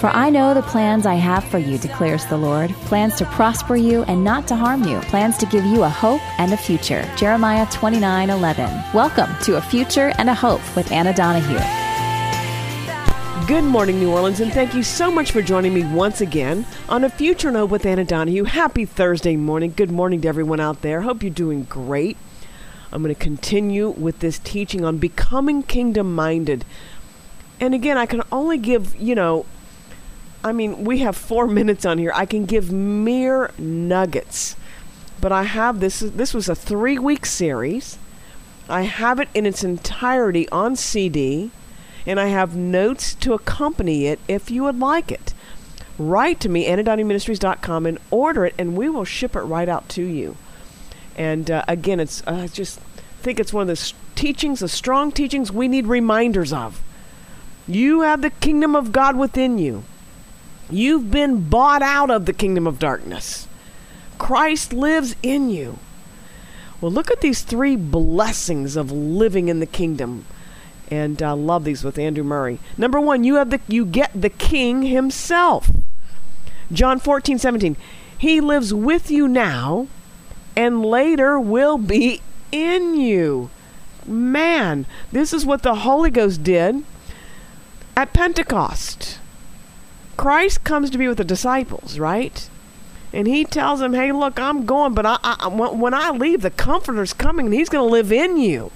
For I know the plans I have for you, declares the Lord, plans to prosper you and not to harm you, plans to give you a hope and a future. Jeremiah 29:11. Welcome to A Future and a Hope with Anna Donahue. Good morning, New Orleans, and thank you so much for joining me once again on A Future and a Hope with Anna Donahue. Happy Thursday morning. Good morning to everyone out there. Hope you're doing great. I'm going to continue with this teaching on becoming kingdom-minded. And again, I can only give, we have 4 minutes on here. I can give mere nuggets. But I have this was a 3-week series. I have it in its entirety on CD. And I have notes to accompany it if you would like it. Write to me, AnnaDonahueMinistries.com, and order it, and we will ship it right out to you. And again, it's just think it's one of the teachings, the strong teachings we need reminders of. You have the kingdom of God within you. You've been bought out of the kingdom of darkness. Christ lives in you. Well, look at these 3 blessings of living in the kingdom. And I love these with Andrew Murray. Number 1, you get the King himself. John 14:17. He lives with you now and later will be in you. Man, this is what the Holy Ghost did at Pentecost. Christ comes to be with the disciples, right? And he tells them, hey, look, I'm going, but when I leave, the Comforter's coming and he's going to live in you.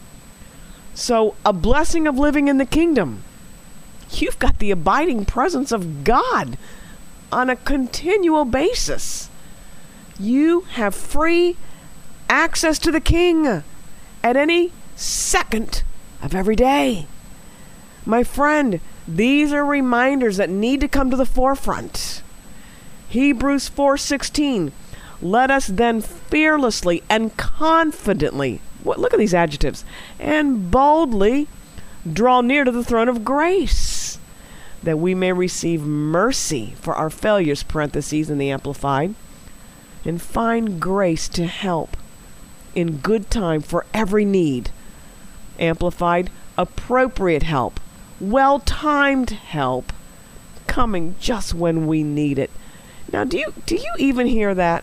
So, a blessing of living in the kingdom. You've got the abiding presence of God on a continual basis. You have free access to the King at any second of every day. My friend, these are reminders that need to come to the forefront. Hebrews 4:16. Let us then fearlessly and confidently, look at these adjectives, and boldly draw near to the throne of grace, that we may receive mercy for our failures, parentheses in the Amplified, and find grace to help in good time for every need. Amplified, appropriate help, well-timed help, coming just when we need it. Now, do you even hear that?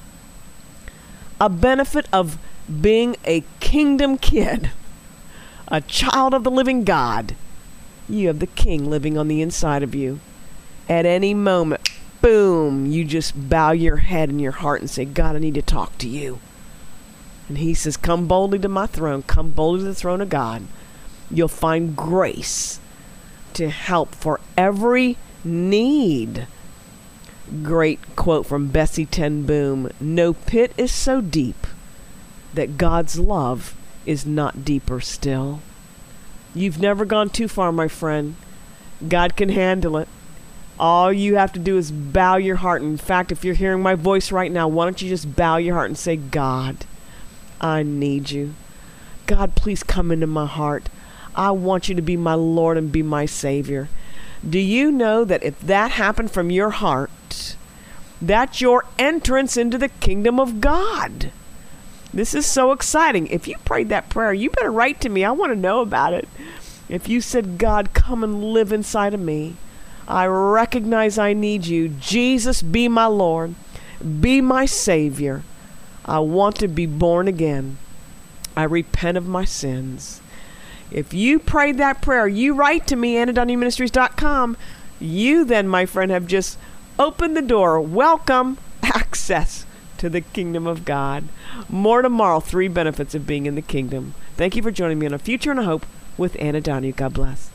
A benefit of being a kingdom kid, a child of the living God. You have the King living on the inside of you. At any moment, boom, you just bow your head and your heart and say, God, I need to talk to you. And he says, come boldly to my throne. Come boldly to the throne of God. You'll find grace to help for every need. Great quote from Bessie Ten Boom. No pit is so deep that God's love is not deeper still. You've never gone too far, my friend. God can handle it. All you have to do is bow your heart. In fact, if you're hearing my voice right now, why don't you just bow your heart and say, God, I need you. God, please come into my heart. I want you to be my Lord and be my Savior. Do you know that if that happened from your heart, that's your entrance into the kingdom of God? This is so exciting. If you prayed that prayer, you better write to me. I want to know about it. If you said, God, come and live inside of me. I recognize I need you. Jesus, be my Lord. Be my Savior. I want to be born again. I repent of my sins. If you prayed that prayer, you write to me, AnnaDonahueMinistries.com. You then, my friend, have just opened the door. Welcome, access to the kingdom of God. More tomorrow, 3 benefits of being in the kingdom. Thank you for joining me on A Future and a Hope with Anna Donahue. God bless.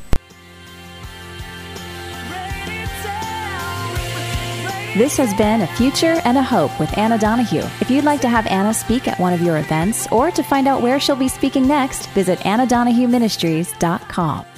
This has been A Future and a Hope with Anna Donahue. If you'd like to have Anna speak at one of your events or to find out where she'll be speaking next, visit AnnaDonahueMinistries.com.